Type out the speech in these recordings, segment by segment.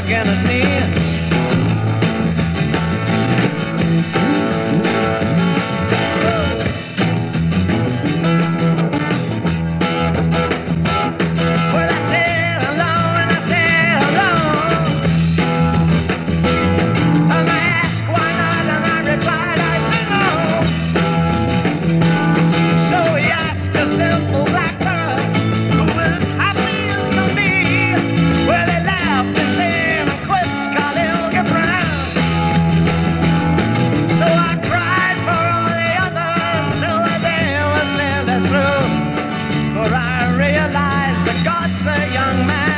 looking at me. Well, I said hello and I said hello, and I asked why not, and I replied I don't know. So he asked a simple black girl who was happy as can be. Well, he laughed and said, quit Khalil Gibran. So I cried for all the others till the day was nearly through, for I realized that God's a young man.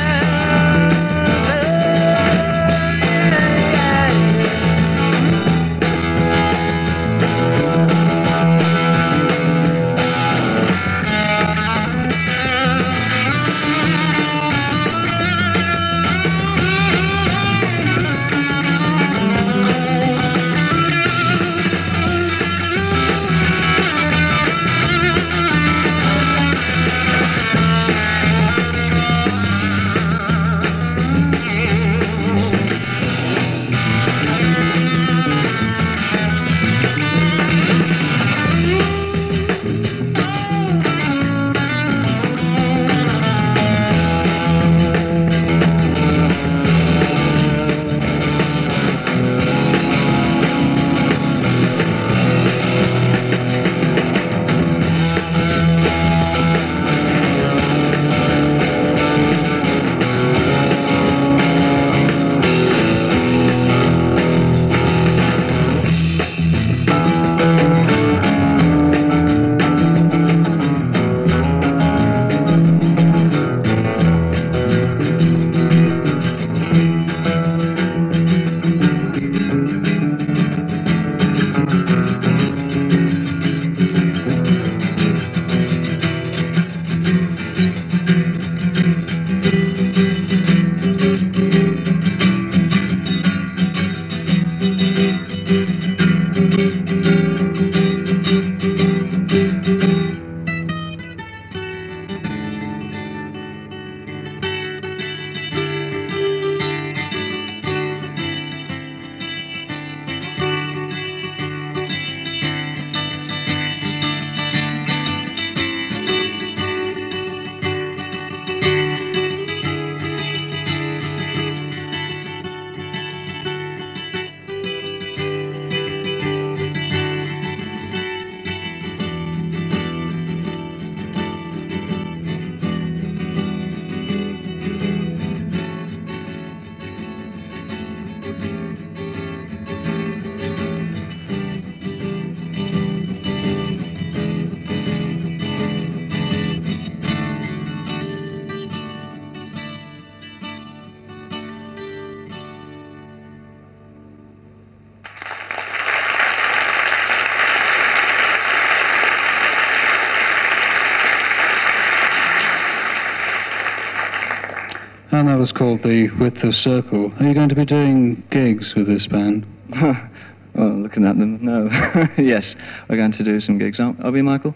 And that was called The Width of Circle. Are you going to be doing gigs with this band? Well, looking at them, no. Yes, we're going to do some gigs. Are we, Michael?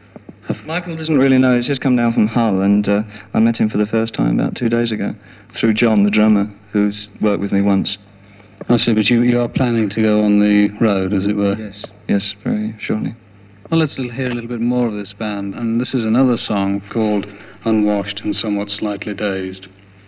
Michael doesn't really know. He's just come down from Hull, and I met him for the first time about 2 days ago through John, the drummer, who's worked with me once. I see, but you are planning to go on the road, as it were? Yes, very shortly. Well, let's hear a little bit more of this band. And this is another song called Unwashed and Somewhat Slightly Dazed.